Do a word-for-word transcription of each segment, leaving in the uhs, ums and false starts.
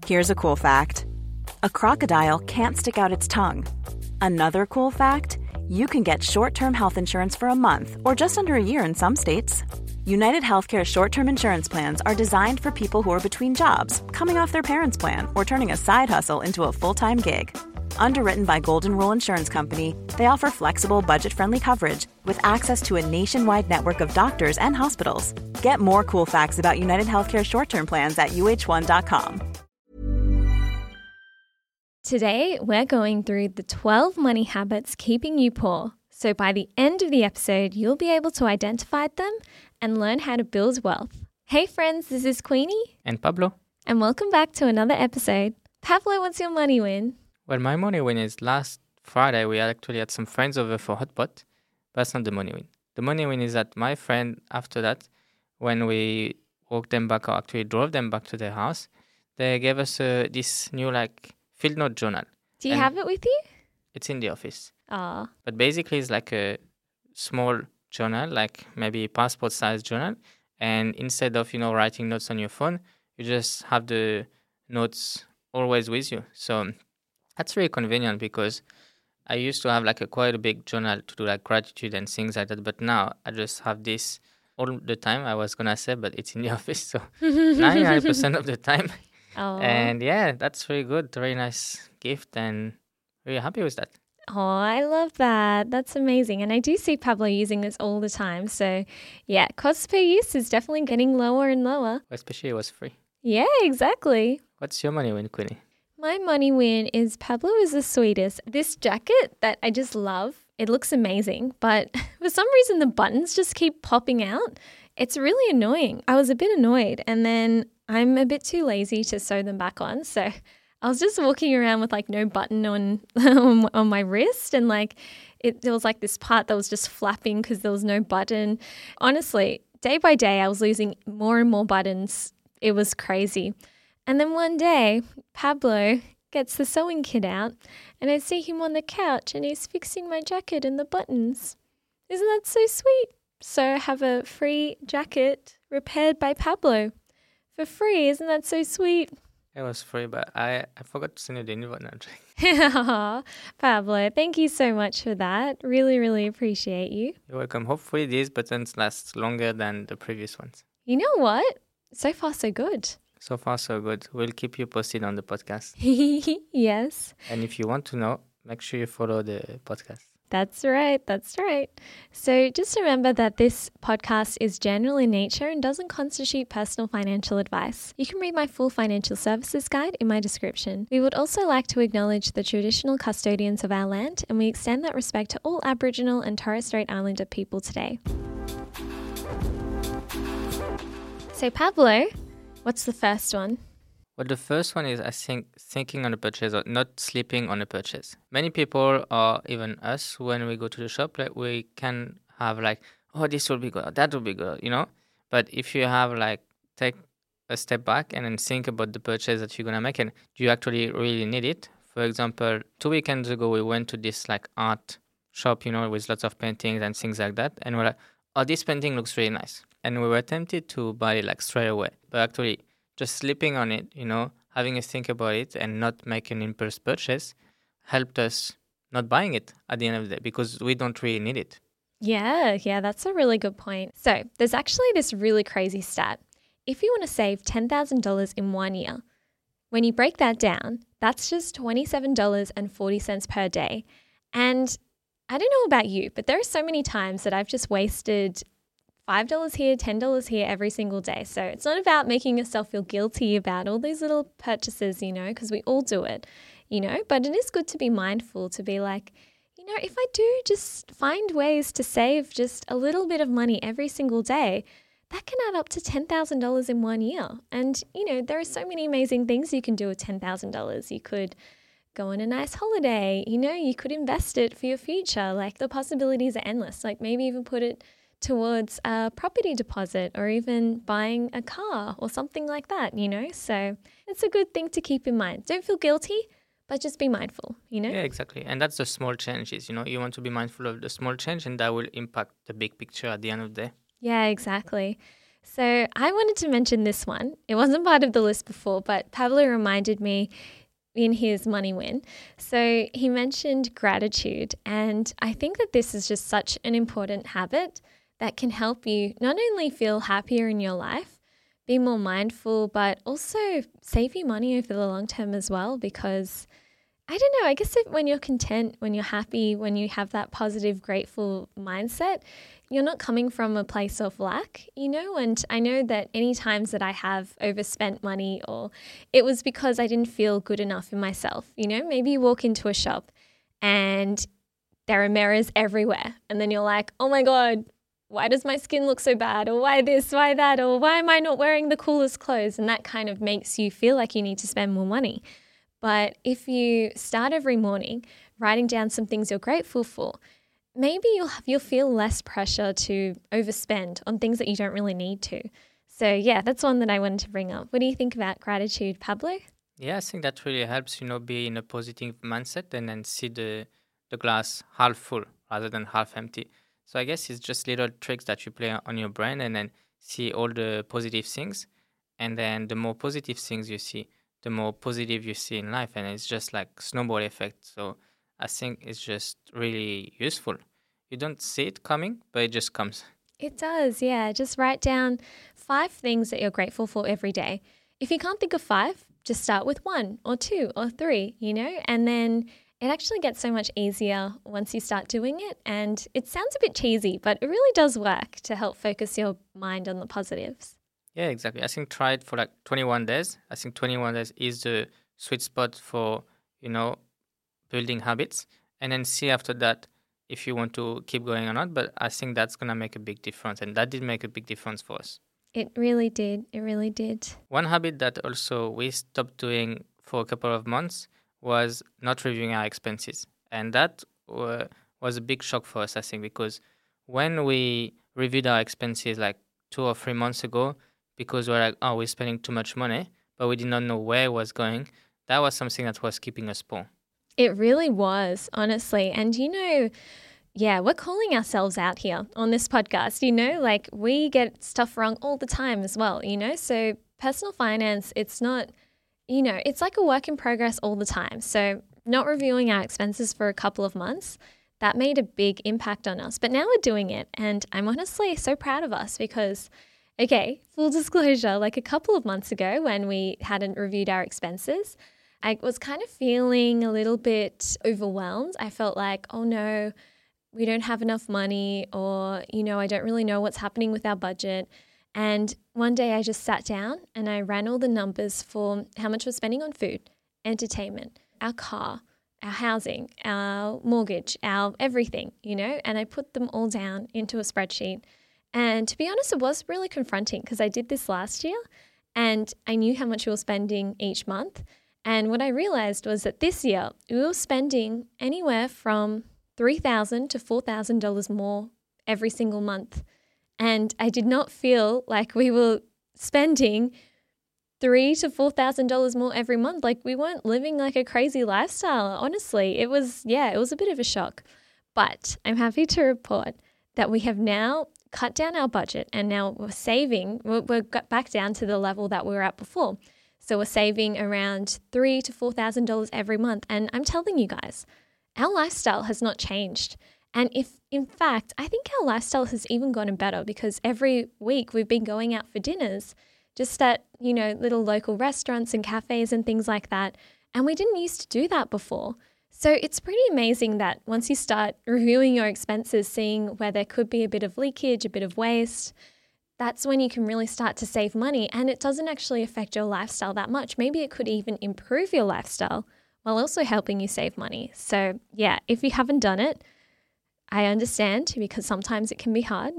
Here's a cool fact. A crocodile can't stick out its tongue. Another cool fact, you can get short-term health insurance for a month or just under a year in some states. United Healthcare short-term insurance plans are designed for people who are between jobs, coming off their parents' plan, or turning a side hustle into a full-time gig. Underwritten by Golden Rule Insurance Company, they offer flexible, budget-friendly coverage with access to a nationwide network of doctors and hospitals. Get more cool facts about United Healthcare short-term plans at U H one dot com. Today, we're going through the twelve money habits keeping you poor. So by the end of the episode, you'll be able to identify them and learn how to build wealth. Hey friends, this is Queenie. And Pablo. And welcome back to another episode. Pablo, what's your money win? Well, my money win is last Friday we actually had some friends over for hot pot. But that's not the money win. The money win is that my friend, after that, when we walked them back, or actually drove them back to their house, they gave us uh, this new like field note journal. Do you And have it with you? It's in the office. Ah. But basically it's like a small journal, like maybe a passport size journal. And instead of, you know, writing notes on your phone, you just have the notes always with you. So that's very convenient because I used to have like a quite a big journal to do like gratitude and things like that. But now I just have this all the time, I was going to say, but it's in the office. So ninety-nine percent of the time. Oh. And yeah, that's very good. Very nice gift and very happy with that. Oh, I love that. That's amazing. And I do see Pablo using this all the time. So yeah, cost per use is definitely getting lower and lower. Especially it was free. Yeah, exactly. What's your money win, Queenie? My money win is Pablo is the sweetest. This jacket that I just love, it looks amazing, but for some reason the buttons just keep popping out. It's really annoying. I was a bit annoyed and then I'm a bit too lazy to sew them back on. So I was just walking around with like no button on on my wrist and like it there was like this part that was just flapping because there was no button. Honestly, day by day I was losing more and more buttons. It was crazy. And then one day, Pablo gets the sewing kit out and I see him on the couch and he's fixing my jacket and the buttons. Isn't that so sweet? So I have a free jacket repaired by Pablo for free. Isn't that so sweet? It was free, but I, I forgot to send you the invite Aw, now. Pablo, thank you so much for that. Really, really appreciate you. You're welcome. Hopefully these buttons last longer than the previous ones. You know what? So far, so good. So far, so good. We'll keep you posted on the podcast. Yes. And if you want to know, make sure you follow the podcast. That's right. That's right. So just remember that this podcast is general in nature and doesn't constitute personal financial advice. You can read my full financial services guide in my description. We would also like to acknowledge the traditional custodians of our land, and we extend that respect to all Aboriginal and Torres Strait Islander people today. So Pablo, what's the first one? Well, the first one is, I think, thinking on a purchase or not sleeping on a purchase. Many people, or even us, when we go to the shop, like we can have like, oh, this will be good, or that will be good, you know? But if you have like, take a step back and then think about the purchase that you're going to make and do you actually really need it? For example, two weekends ago, we went to this like art shop, you know, with lots of paintings and things like that. And we're like, oh, this painting looks really nice. And we were tempted to buy it like straight away. But actually, just sleeping on it, you know, having a think about it and not making an impulse purchase helped us not buying it at the end of the day because we don't really need it. Yeah, yeah, that's a really good point. So there's actually this really crazy stat. If you want to save ten thousand dollars in one year, when you break that down, that's just twenty-seven dollars and forty cents per day. And I don't know about you, but there are so many times that I've just wasted five dollars here, ten dollars here every single day. So it's not about making yourself feel guilty about all these little purchases, you know, because we all do it, you know, but it is good to be mindful, to be like, you know, if I do just find ways to save just a little bit of money every single day, that can add up to ten thousand dollars in one year. And, you know, there are so many amazing things you can do with ten thousand dollars. You could go on a nice holiday, you know, you could invest it for your future. Like the possibilities are endless. Like maybe even put it towards a property deposit or even buying a car or something like that, you know. So it's a good thing to keep in mind. Don't feel guilty, but just be mindful, you know. Yeah, exactly. And that's the small changes, you know. You want to be mindful of the small change and that will impact the big picture at the end of the day. Yeah, exactly. So I wanted to mention this one. It wasn't part of the list before, but Pablo reminded me in his money win. So he mentioned gratitude. And I think that this is just such an important habit that can help you not only feel happier in your life, be more mindful, but also save you money over the long term as well. Because I don't know, I guess if, when you're content, when you're happy, when you have that positive, grateful mindset, you're not coming from a place of lack, you know, and I know that any times that I have overspent money, or it was because I didn't feel good enough in myself, you know, maybe you walk into a shop and there are mirrors everywhere and then you're like, oh my God, why does my skin look so bad? Or why this, why that? Or why am I not wearing the coolest clothes? And that kind of makes you feel like you need to spend more money. But if you start every morning writing down some things you're grateful for, maybe you'll have, you'll feel less pressure to overspend on things that you don't really need to. So yeah, that's one that I wanted to bring up. What do you think about gratitude, Pablo? Yeah, I think that really helps, you know, be in a positive mindset and then see the, the glass half full rather than half empty. So I guess it's just little tricks that you play on your brain and then see all the positive things. And then the more positive things you see, the more positive you see in life. And it's just like snowball effect. So I think it's just really useful. You don't see it coming, but it just comes. It does, yeah. Just write down five things that you're grateful for every day. If you can't think of five, just start with one or two or three, you know, and then it actually gets so much easier once you start doing it. And it sounds a bit cheesy, but it really does work to help focus your mind on the positives. Yeah, exactly. I think try it for like twenty-one days. I think twenty-one days is the sweet spot for, you know, building habits. And then see after that if you want to keep going or not. But I think that's going to make a big difference. And that did make a big difference for us. It really did. It really did. One habit that also we stopped doing for a couple of months was not reviewing our expenses. And that uh, was a big shock for us, I think, because when we reviewed our expenses like two or three months ago, because we're like, oh, we're spending too much money, but we did not know where it was going, that was something that was keeping us poor. It really was, honestly. And, you know, yeah, we're calling ourselves out here on this podcast, you know, like we get stuff wrong all the time as well, you know. So personal finance, it's not, you know, it's like a work in progress all the time. So not reviewing our expenses for a couple of months, that made a big impact on us. But now we're doing it. And I'm honestly so proud of us because, okay, full disclosure, like a couple of months ago when we hadn't reviewed our expenses, I was kind of feeling a little bit overwhelmed. I felt like, oh no, we don't have enough money, or, you know, I don't really know what's happening with our budget. And one day I just sat down and I ran all the numbers for how much we're spending on food, entertainment, our car, our housing, our mortgage, our everything, you know, and I put them all down into a spreadsheet. And to be honest, it was really confronting because I did this last year and I knew how much we were spending each month. And what I realized was that this year we were spending anywhere from three thousand dollars to four thousand dollars more every single month. And I did not feel like we were spending three thousand to four thousand dollars more every month. Like we weren't living like a crazy lifestyle. Honestly, it was, yeah, it was a bit of a shock. But I'm happy to report that we have now cut down our budget and now we're saving, we're, we're got back down to the level that we were at before. So we're saving around three thousand to four thousand dollars every month. And I'm telling you guys, our lifestyle has not changed. And if, in fact, I think our lifestyle has even gotten better because every week we've been going out for dinners, just at, you know, little local restaurants and cafes and things like that. And we didn't used to do that before. So it's pretty amazing that once you start reviewing your expenses, seeing where there could be a bit of leakage, a bit of waste, that's when you can really start to save money. And it doesn't actually affect your lifestyle that much. Maybe it could even improve your lifestyle while also helping you save money. So yeah, if you haven't done it, I understand because sometimes it can be hard,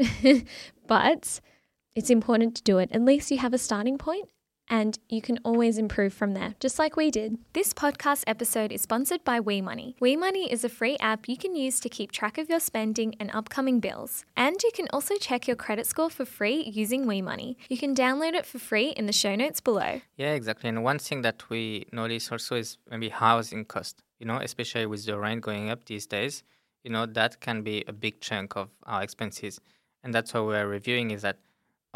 but it's important to do it. At least you have a starting point and you can always improve from there, just like we did. This podcast episode is sponsored by WeMoney. WeMoney is a free app you can use to keep track of your spending and upcoming bills. And you can also check your credit score for free using WeMoney. You can download it for free in the show notes below. Yeah, exactly. And one thing that we notice also is maybe housing cost, you know, especially with the rent going up these days, you know, that can be a big chunk of our expenses. And that's what we're reviewing is that, oh,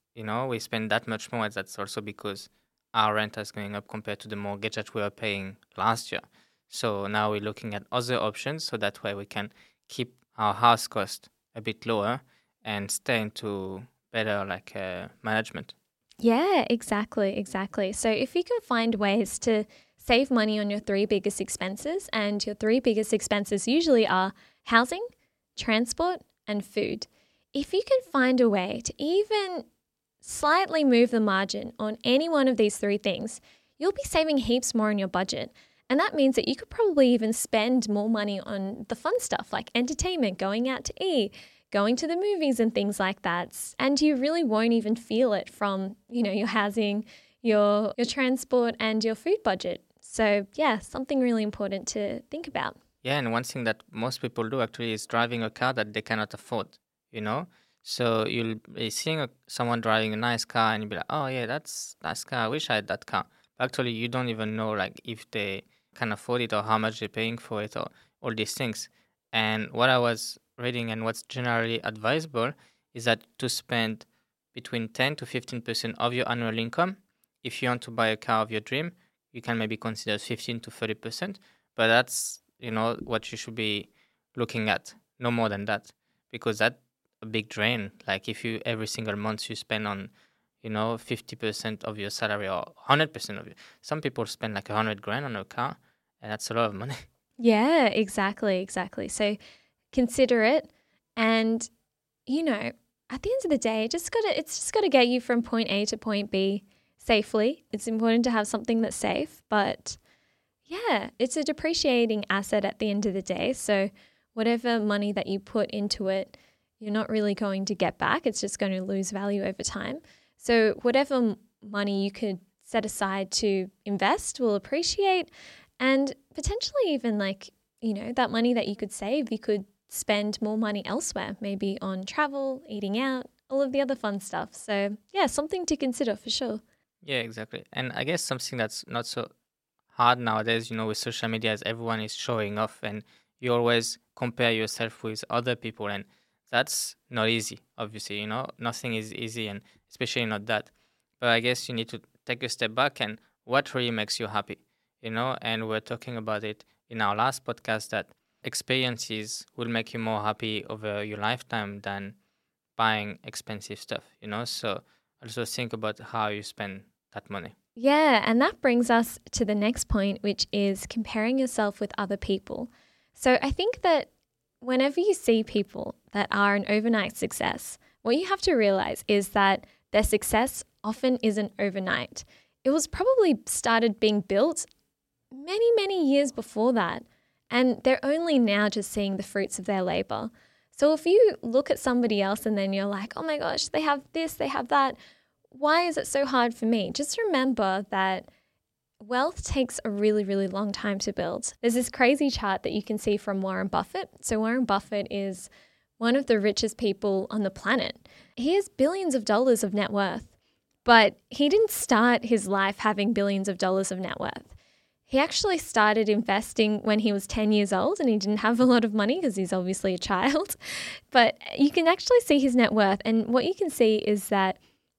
you know, we spend that much more. That's also because our rent is going up compared to the mortgage that we were paying last year. So now we're looking at other options so that way we can keep our house cost a bit lower and stay into better like uh, management. Yeah, exactly, exactly. So if you can find ways to save money on your three biggest expenses, and your three biggest expenses usually are housing, transport, and food. If you can find a way to even slightly move the margin on any one of these three things, you'll be saving heaps more in your budget. And that means that you could probably even spend more money on the fun stuff like entertainment, going out to eat, going to the movies and things like that. And you really won't even feel it from, you know, your housing, your your transport and your food budget. So yeah, something really important to think about. Yeah, and one thing that most people do actually is driving a car that they cannot afford, you know? So you'll be seeing a, someone driving a nice car and you'll be like, oh yeah, that's nice car. I wish I had that car. But actually, you don't even know like if they can afford it or how much they're paying for it or all these things. And what I was reading and what's generally advisable is that to spend between ten to fifteen percent of your annual income. If you want to buy a car of your dream, you can maybe consider fifteen to thirty percent. But that's, you know, what you should be looking at, no more than that, because that's a big drain. Like if you every single month you spend on, you know, fifty percent of your salary or one hundred percent of it. Some people spend like one hundred grand on a car, and that's a lot of money. Yeah, exactly, exactly. So consider it, and, you know, at the end of the day, just gotta, it's just got to get you from point A to point B safely. It's important to have something that's safe, but yeah, it's a depreciating asset at the end of the day. So whatever money that you put into it, you're not really going to get back. It's just going to lose value over time. So whatever money you could set aside to invest will appreciate, and potentially even like, you know, that money that you could save, you could spend more money elsewhere, maybe on travel, eating out, all of the other fun stuff. So yeah, something to consider for sure. Yeah, exactly. And I guess something that's not so hard nowadays, you know, with social media is everyone is showing off and you always compare yourself with other people, and that's not easy, obviously, you know, nothing is easy, and especially not that. But I guess you need to take a step back and what really makes you happy, you know, and we're talking about it in our last podcast that experiences will make you more happy over your lifetime than buying expensive stuff, you know, so also think about how you spend that money. Yeah, and that brings us to the next point, which is comparing yourself with other people. So I think that whenever you see people that are an overnight success, what you have to realize is that their success often isn't overnight. It was probably started being built many, many years before that, and they're only now just seeing the fruits of their labor. So if you look at somebody else and then you're like, oh my gosh, they have this, they have that, why is it so hard for me? Just remember that wealth takes a really, really long time to build. There's this crazy chart that you can see from Warren Buffett. So Warren Buffett is one of the richest people on the planet. He has billions of dollars of net worth, but he didn't start his life having billions of dollars of net worth. He actually started investing when he was ten years old, and he didn't have a lot of money because he's obviously a child. But you can actually see his net worth. And what you can see is that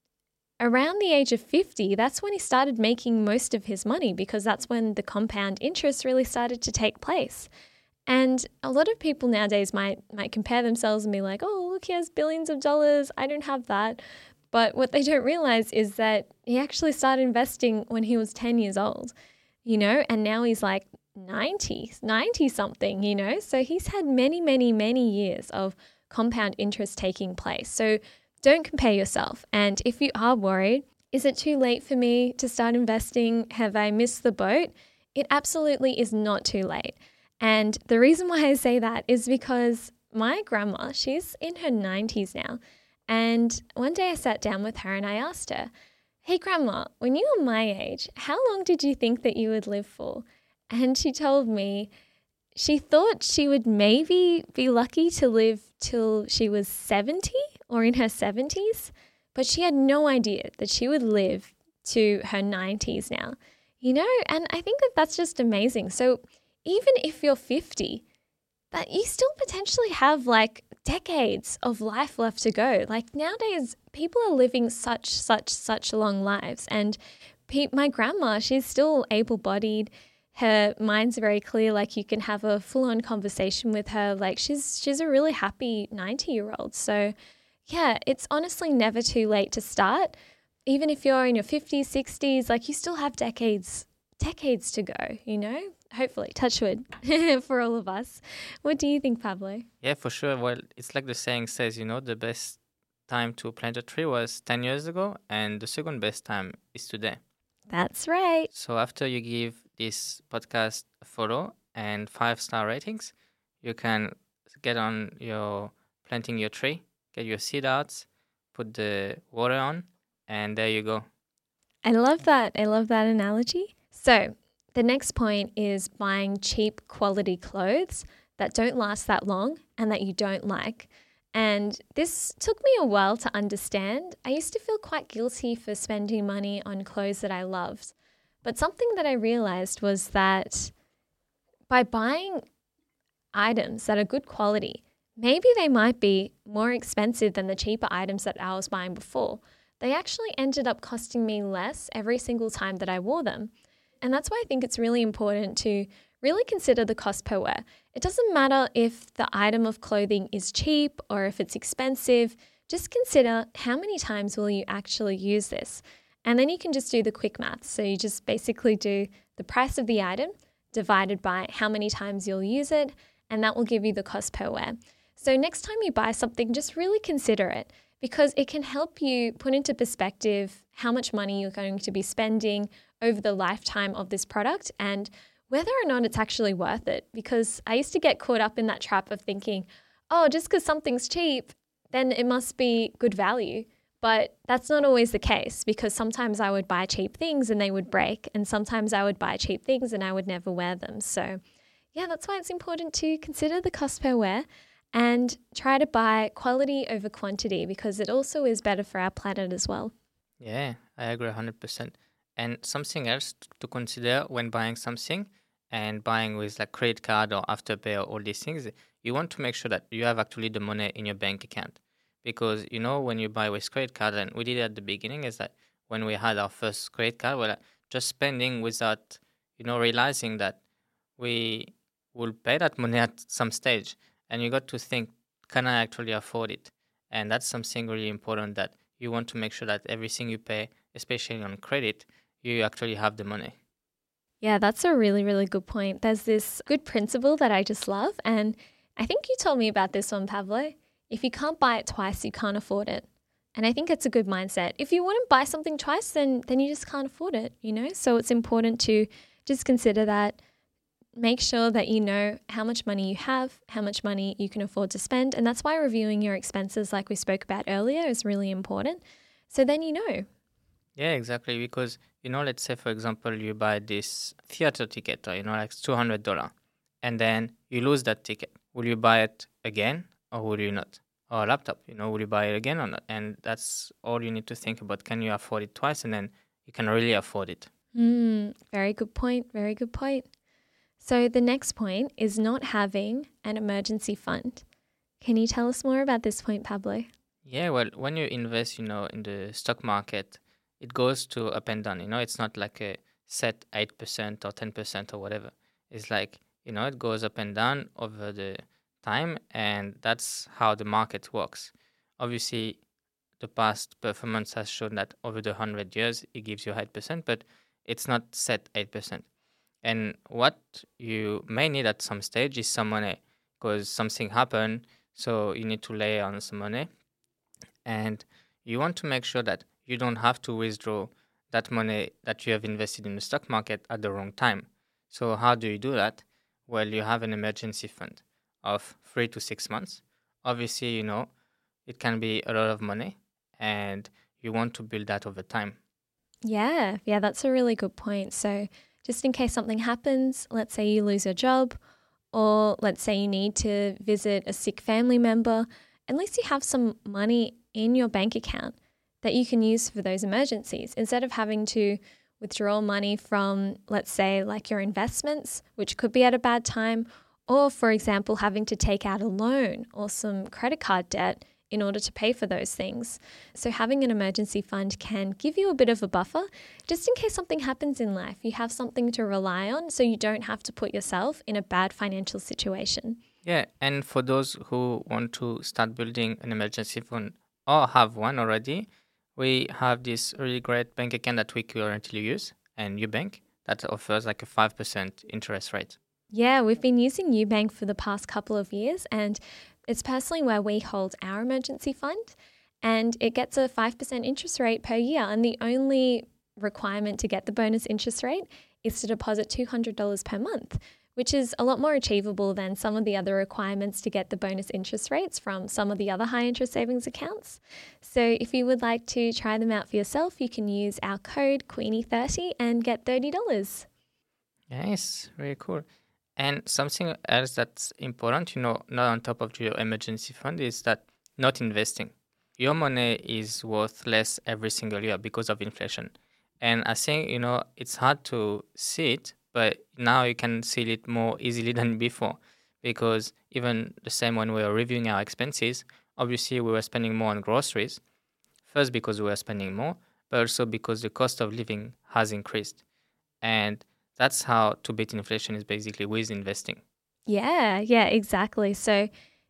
around the age of fifty, that's when he started making most of his money, because that's when the compound interest really started to take place. And a lot of people nowadays might might compare themselves and be like, oh, look, he has billions of dollars. I don't have that. But what they don't realize is that he actually started investing when he was ten years old, you know, and now he's like ninety, ninety something, you know. So he's had many, many, many years of compound interest taking place. So don't compare yourself. And if you are worried, is it too late for me to start investing? Have I missed the boat? It absolutely is not too late. And the reason why I say that is because my grandma, she's in her nineties now. And one day I sat down with her and I asked her, hey, Grandma, when you were my age, how long did you think that you would live for? And she told me she thought she would maybe be lucky to live till she was seventy or in her seventies, but she had no idea that she would live to her nineties now, you know, and I think that that's just amazing. So even if you're fifty, that you still potentially have like decades of life left to go. Like nowadays, people are living such, such, such long lives. And pe- my grandma, she's still able-bodied. Her mind's very clear. Like you can have a full-on conversation with her. Like she's she's a really happy ninety-year-old. So yeah, it's honestly never too late to start. Even if you're in your fifties, sixties, like you still have decades, decades to go, you know? Hopefully, touch wood for all of us. What do you think, Pablo? Yeah, for sure. Well, it's like the saying says, you know, the best time to plant a tree was ten years ago, and the second best time is today. That's right. So after you give this podcast a follow and five-star ratings, you can get on your planting your tree, get your seed out, put the water on, and there you go. I love that. I love that analogy. So the next point is buying cheap quality clothes that don't last that long and that you don't like. And this took me a while to understand. I used to feel quite guilty for spending money on clothes that I loved. But something that I realized was that by buying items that are good quality, maybe they might be more expensive than the cheaper items that I was buying before. They actually ended up costing me less every single time that I wore them. And that's why I think it's really important to really consider the cost per wear. It doesn't matter if the item of clothing is cheap or if it's expensive. Just consider how many times will you actually use this. And then you can just do the quick math. So you just basically do the price of the item divided by how many times you'll use it, and that will give you the cost per wear. So next time you buy something, just really consider it, because it can help you put into perspective how much money you're going to be spending over the lifetime of this product and whether or not it's actually worth it. Because I used to get caught up in that trap of thinking, oh, just because something's cheap, then it must be good value. But that's not always the case, because sometimes I would buy cheap things and they would break, and sometimes I would buy cheap things and I would never wear them. So yeah, that's why it's important to consider the cost per wear and try to buy quality over quantity, because it also is better for our planet as well. Yeah, I agree one hundred percent. And something else to consider when buying something and buying with like credit card or Afterpay or all these things, you want to make sure that you have actually the money in your bank account. Because, you know, when you buy with credit card, and we did it at the beginning, is that when we had our first credit card, we're like just spending without, you know, realizing that we will pay that money at some stage. And you got to think, can I actually afford it? And that's something really important, that you want to make sure that everything you pay, especially on credit, you actually have the money. Yeah, that's a really, really good point. There's this good principle that I just love. And I think you told me about this one, Pablo. If you can't buy it twice, you can't afford it. And I think it's a good mindset. If you wouldn't buy something twice, then then you just can't afford it, you know? So it's important to just consider that. Make sure that you know how much money you have, how much money you can afford to spend. And that's why reviewing your expenses, like we spoke about earlier, is really important. So then you know. Yeah, exactly. Because, you know, let's say, for example, you buy this theater ticket, or, you know, like two hundred dollars, and then you lose that ticket. Will you buy it again or will you not? Or a laptop, you know, will you buy it again or not? And that's all you need to think about. Can you afford it twice? And then you can really afford it. Mm, very good point. Very good point. So the next point is not having an emergency fund. Can you tell us more about this point, Pablo? Yeah, well, when you invest, you know, in the stock market, it goes to up and down. You know, it's not like a set eight percent or ten percent or whatever. It's like, you know, it goes up and down over the time, and that's how the market works. Obviously, the past performance has shown that over the one hundred years, it gives you eight percent, but it's not set eight percent. And what you may need at some stage is some money, because something happened, so you need to lay on some money. And you want to make sure that you don't have to withdraw that money that you have invested in the stock market at the wrong time. So how do you do that? Well, you have an emergency fund of three to six months. Obviously, you know, it can be a lot of money, and you want to build that over time. Yeah, yeah, that's a really good point. So just in case something happens, let's say you lose your job, or let's say you need to visit a sick family member, at least you have some money in your bank account that you can use for those emergencies, instead of having to withdraw money from, let's say, like your investments, which could be at a bad time, Or, for example, having to take out a loan or some credit card debt in order to pay for those things. So having an emergency fund can give you a bit of a buffer just in case something happens in life. You have something to rely on so you don't have to put yourself in a bad financial situation. Yeah, and for those who want to start building an emergency fund or have one already, we have this really great bank account that we currently use, and Ubank, that offers like a five percent interest rate. Yeah, we've been using Ubank for the past couple of years, and it's personally where we hold our emergency fund, and it gets a five percent interest rate per year. And the only requirement to get the bonus interest rate is to deposit two hundred dollars per month, which is a lot more achievable than some of the other requirements to get the bonus interest rates from some of the other high interest savings accounts. So if you would like to try them out for yourself, you can use our code Queenie thirty and get thirty dollars. Yes, very cool. And something else that's important, you know, not on top of your emergency fund, is that not investing. Your money is worth less every single year because of inflation. And I think, you know, it's hard to see it, but now you can see it more easily than before. Because even the same when we were reviewing our expenses, obviously we were spending more on groceries. First because we were spending more, but also because the cost of living has increased. And that's how to beat inflation, is basically with investing. Yeah, yeah, exactly. So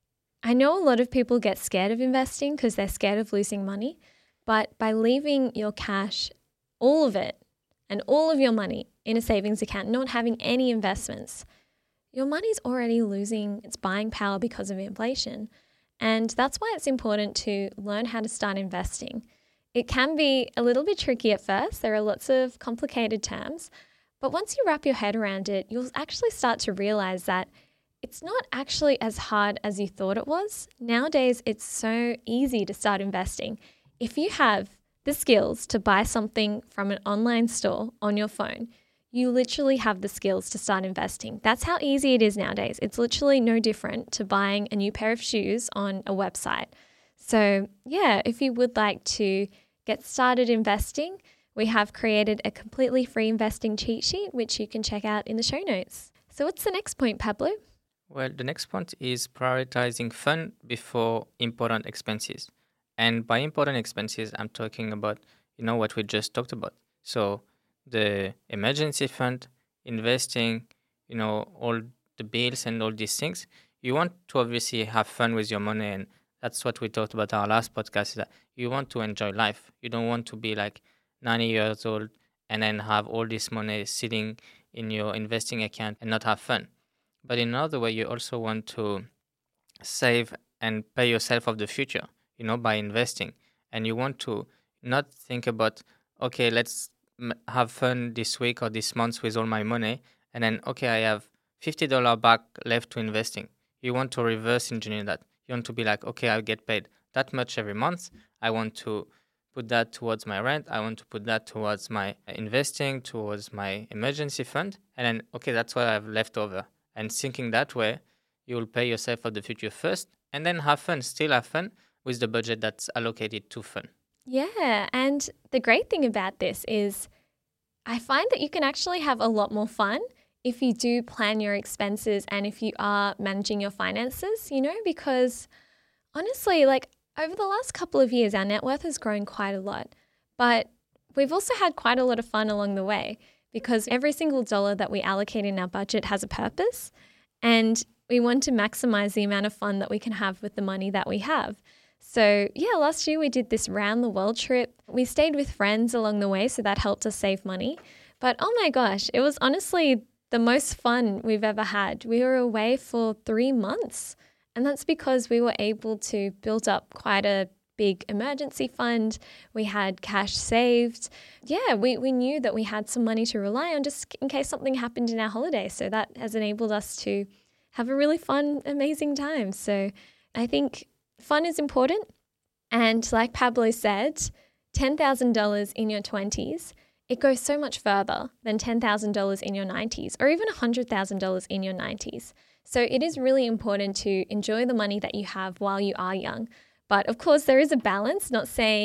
I know a lot of people get scared of investing because they're scared of losing money. But by leaving your cash, all of it, and all of your money in a savings account, not having any investments, your money's already losing its buying power because of inflation. And that's why it's important to learn how to start investing. It can be a little bit tricky at first. There are lots of complicated terms. But once you wrap your head around it, you'll actually start to realize that it's not actually as hard as you thought it was. Nowadays, it's so easy to start investing. If you have the skills to buy something from an online store on your phone, you literally have the skills to start investing. That's how easy it is nowadays. It's literally no different to buying a new pair of shoes on a website. So yeah, if you would like to get started investing, we have created a completely free investing cheat sheet, which you can check out in the show notes. So what's the next point, Pablo? Well, the next point is prioritizing fun before important expenses. And by important expenses, I'm talking about, you know, what we just talked about. So the emergency fund, investing, you know, all the bills and all these things. You want to obviously have fun with your money, and that's what we talked about our last podcast, is that you want to enjoy life. You don't want to be like ninety years old and then have all this money sitting in your investing account and not have fun. But in another way, you also want to save and pay yourself of the future, you know, by investing. And you want to not think about, okay, let's m- have fun this week or this month with all my money, and then, okay, I have fifty dollars back left to investing. You want to reverse engineer that. You want to be like, okay, I get paid that much every month. I want to put that towards my rent. I want to put that towards my investing, towards my emergency fund. And then, okay, that's what I have left over. And thinking that way, you will pay yourself for the future first and then have fun, still have fun with the budget that's allocated to fun. Yeah, and the great thing about this is I find that you can actually have a lot more fun if you do plan your expenses and if you are managing your finances, you know, because honestly, like, over the last couple of years, our net worth has grown quite a lot, but we've also had quite a lot of fun along the way because every single dollar that we allocate in our budget has a purpose, and we want to maximize the amount of fun that we can have with the money that we have. So yeah, last year we did this round the world trip. We stayed with friends along the way, so that helped us save money. But oh my gosh, it was honestly the most fun we've ever had. We were away for three months. And that's because we were able to build up quite a big emergency fund. We had cash saved. Yeah, we, we knew that we had some money to rely on just in case something happened in our holiday. So that has enabled us to have a really fun, amazing time. So I think fun is important. And like Pablo said, ten thousand dollars in your twenties, it goes so much further than ten thousand dollars in your nineties or even one hundred thousand dollars in your nineties. So it is really important to enjoy the money that you have while you are young. But of course, there is a balance, not saying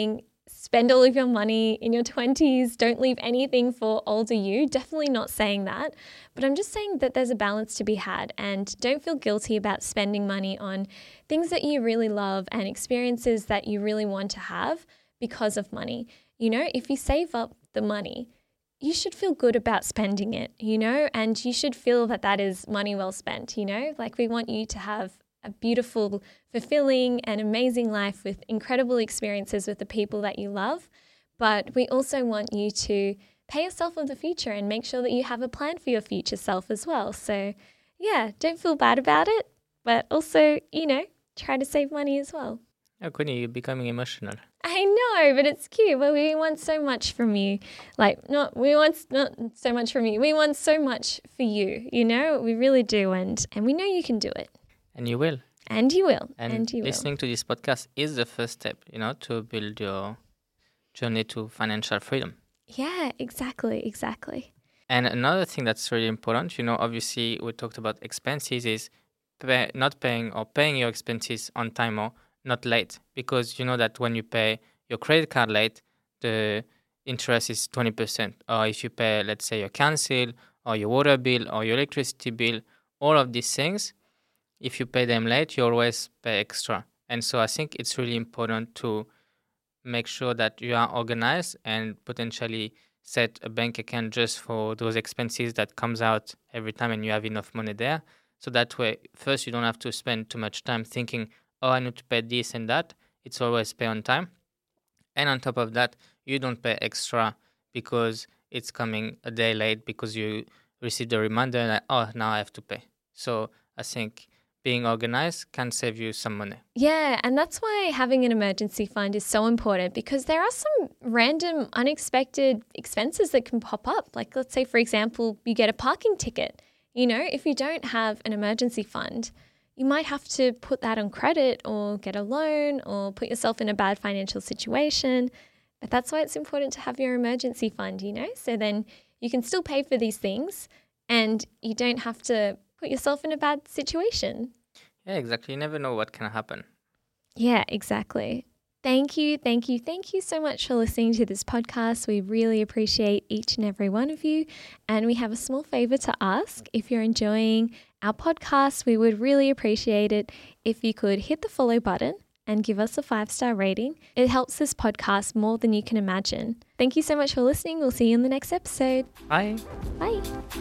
spend all of your money in your twenties, don't leave anything for older you. Definitely not saying that. But I'm just saying that there's a balance to be had, and don't feel guilty about spending money on things that you really love and experiences that you really want to have because of money. You know, if you save up the money, you should feel good about spending it, you know, and you should feel that that is money well spent, you know, like we want you to have a beautiful, fulfilling and amazing life with incredible experiences with the people that you love. But we also want you to pay yourself for the future and make sure that you have a plan for your future self as well. So yeah, don't feel bad about it, but also, you know, try to save money as well. Oh, Queenie, you're becoming emotional. I know, but it's cute. But we want so much from you. Like, not we want not so much from you. We want so much for you. You know, we really do, and and we know you can do it. And you will. And you will. And, and you listening will. to this podcast is the first step, you know, to build your journey to financial freedom. Yeah, exactly, exactly. And another thing that's really important, you know, obviously we talked about expenses, is pay, not paying or paying your expenses on time or not late. Because you know that when you pay your credit card late, the interest is twenty percent. Or if you pay, let's say, your council or your water bill or your electricity bill, all of these things, if you pay them late, you always pay extra. And so I think it's really important to make sure that you are organized and potentially set a bank account just for those expenses that comes out every time and you have enough money there. So that way, first, you don't have to spend too much time thinking, oh, I need to pay this and that. It's always pay on time. And on top of that, you don't pay extra because it's coming a day late because you received a reminder that, oh, now I have to pay. So I think being organized can save you some money. Yeah, and that's why having an emergency fund is so important, because there are some random unexpected expenses that can pop up. Like, let's say, for example, you get a parking ticket. You know, if you don't have an emergency fund, you might have to put that on credit or get a loan or put yourself in a bad financial situation. But that's why it's important to have your emergency fund, you know, so then you can still pay for these things and you don't have to put yourself in a bad situation. Yeah, exactly. You never know what can happen. Yeah, exactly. Thank you, thank you, thank you so much for listening to this podcast. We really appreciate each and every one of you. And we have a small favor to ask. If you're enjoying our podcast, we would really appreciate it if you could hit the follow button and give us a five-star rating. It helps this podcast more than you can imagine. Thank you so much for listening. We'll see you in the next episode. Bye. Bye.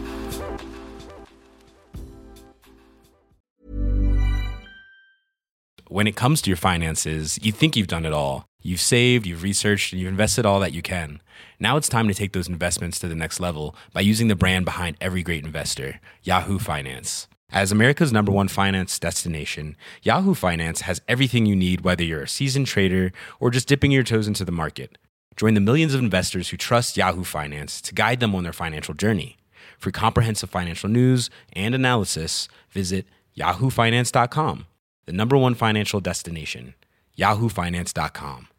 When it comes to your finances, you think you've done it all. You've saved, you've researched, and you've invested all that you can. Now it's time to take those investments to the next level by using the brand behind every great investor, Yahoo Finance. As America's number one finance destination, Yahoo Finance has everything you need, whether you're a seasoned trader or just dipping your toes into the market. Join the millions of investors who trust Yahoo Finance to guide them on their financial journey. For comprehensive financial news and analysis, visit yahoo finance dot com. The number one financial destination, yahoo finance dot com.